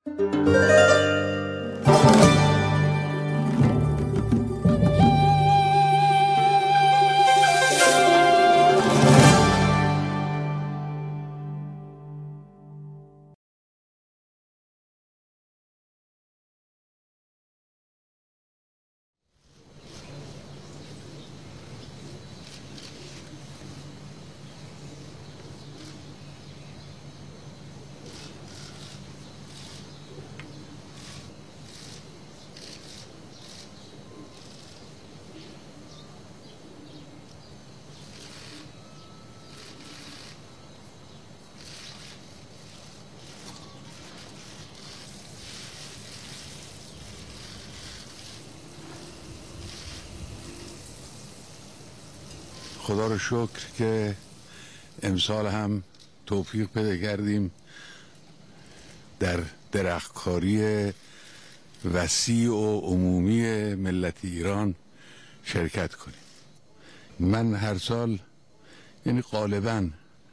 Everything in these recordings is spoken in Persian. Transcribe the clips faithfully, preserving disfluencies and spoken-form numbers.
خدا رو شکر که امسال هم توفیق پیدا کردیم در درختکاری وسیع و عمومی ملت ایران شرکت کنیم. من هر سال یعنی غالباً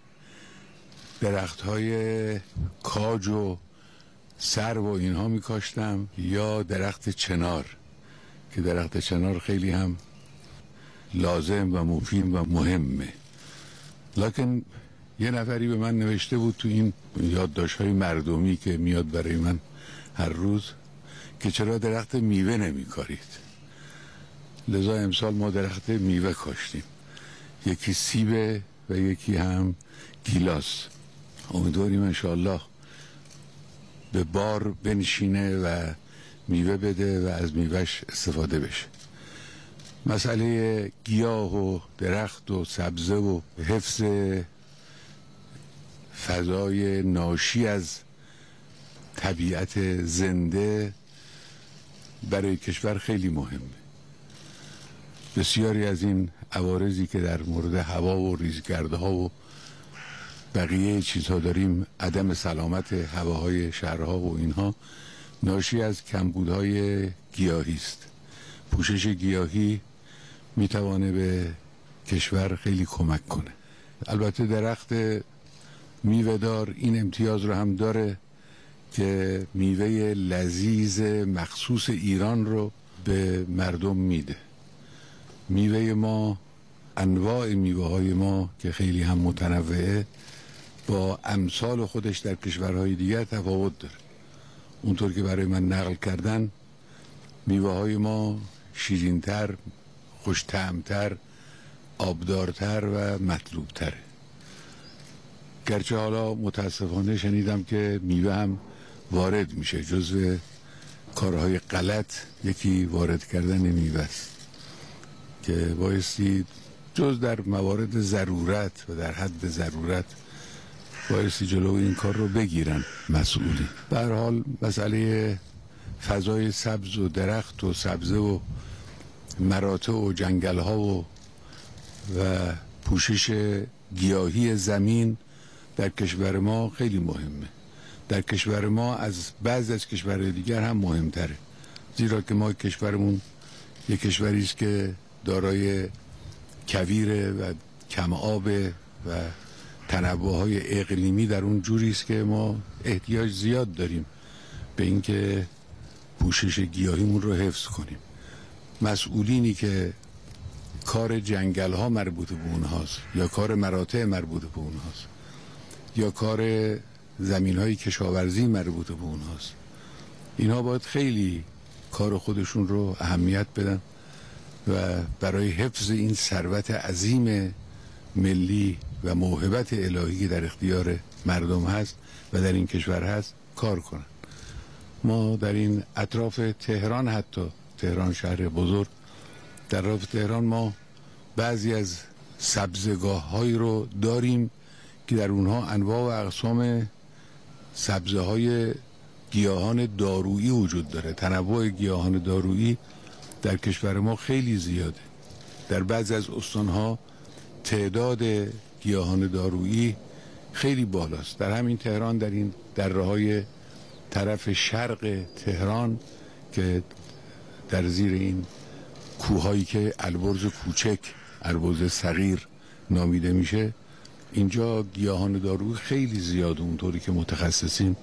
درخت‌های کاج و سرو و اینها می‌کاشتم یا درخت چنار که درخت چنار خیلی هم لازم و مفید و مهمه. لکن یه نفری به من نوشته بود تو این یادداشت‌های مردمی که میاد برای من هر روز که چرا درخت میوه نمی‌کارید. لذا امسال ما درخت میوه کاشتیم، یکی سیبه و یکی هم گیلاس. امیدواریم انشاءالله به بار بنشینه و میوه بده و از میوهش استفاده بشه. مسئله گیاه و درخت و سبزه و حفظ فضای ناشی از طبیعت زنده برای کشور خیلی مهمه. بسیاری از این عوارضی که در مورد هوا و ریزگردها و بقیه چیزها داریم، عدم سلامت هواهای شهرها و اینها ناشی از کمبودهای گیاهی است. پوشش گیاهی میتوانه به کشور خیلی کمک کنه. البته درخت میوه‌دار این امتیاز رو هم داره که میوه لذیذ مخصوص ایران رو به مردم میده. میوه ما، انواع میوه های ما که خیلی هم متنوعه، با امثال خودش در کشورهای دیگر تفاوت داره. اونطور که برای من نقل کردن، میوه های ما شیرین‌تر، خوش طعم‌تر، آبدارتر و مطلوبتره. گرچه حالا متاسفانه شنیدم که میوه هم وارد میشه، جزو کارهای غلط یکی وارد کردن میوه است که بایستی جز در موارد ضرورت و در حد ضرورت بایستی جلو این کار رو بگیرن مسئولی. به هر حال مسئله فضای سبز و درخت و سبزه و مراتع و جنگل ها و و پوشش گیاهی زمین در کشور ما خیلی مهمه. در کشور ما از بعض از کشورهای دیگر هم مهمتره، زیرا که ما کشورمون یک کشوری است که دارای کویره و کم آبه و تنوع‌های اقلیمی در اون جوری است که ما احتیاج زیاد داریم به اینکه پوشش گیاهیمون رو حفظ کنیم. مسئولینی که کار جنگل ها مربوط به اونهاست یا کار مراتع مربوط به اونهاست یا کار زمین های کشاورزی مربوط به اونهاست، اینها باید خیلی کار خودشون رو اهمیت بدن و برای حفظ این ثروت عظیم ملی و موهبت الهی در اختیار مردم هست و در این کشور هست کار کنن. ما در این اطراف تهران، حتی تهران شهر بزرگ، در اطراف تهران ما بعضی از سبزگاه هایی رو داریم که در اونها انواع و اقسام سبزه های گیاهان دارویی وجود داره. تنوع گیاهان دارویی در کشور ما خیلی زیاده. در بعضی از استانها تعداد گیاهان دارویی خیلی بالاست. در همین تهران، در این دره‌های طرف شرق تهران که در زیر این کوههایی که البرز کوچک، البرز صغیر نامیده میشه، اینجا گیاهان دارویی خیلی زیاده، اونطوری که متخصصین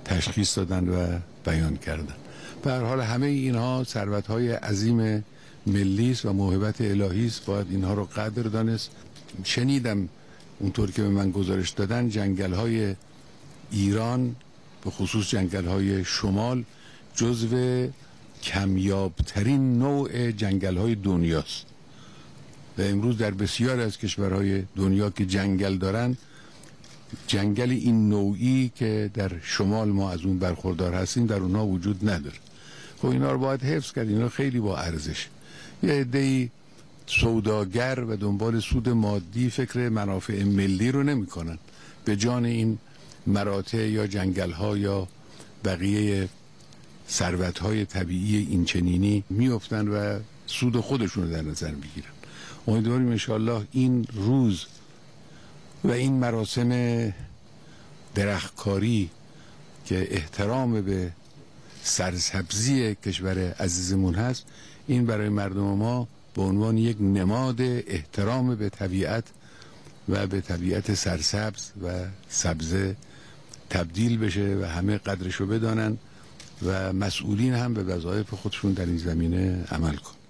تشخیص دادن و بیان کردن. به هر حال همه اینها ثروت‌های عظیم ملی است و موهبت الهی است، باید اینها رو قدر دانست. شنیدم اونطور که به من گزارش دادن جنگل‌های ایران به خصوص جنگل‌های شمال جزو کمیابترین نوع جنگل‌های دنیاست و امروز در بسیار از کشورهای دنیا که جنگل دارن، جنگل این نوعی که در شمال ما از اون برخوردار هستیم در اونها وجود نداره. خب اینا رو باید حفظ کرد، اینا خیلی با ارزش. یه عده‌ای سوداگر و دنبال سود مادی فکر منافع ملی رو نمی کنن، به جان این مراتع یا جنگل ها یا بقیه ثروت های طبیعی این چنینی میافتن و سود خودشون رو در نظر میگیرن. امیدواریم انشاءالله این روز و این مراسم درختکاری که احترام به سرسبزی کشور عزیزمون هست، این برای مردم ما به عنوان یک نماد احترام به طبیعت و به طبیعت سرسبز و سبزه تبدیل بشه و همه قدرشو بدانن و مسئولین هم به وظایف خودشون در این زمینه عمل کنن.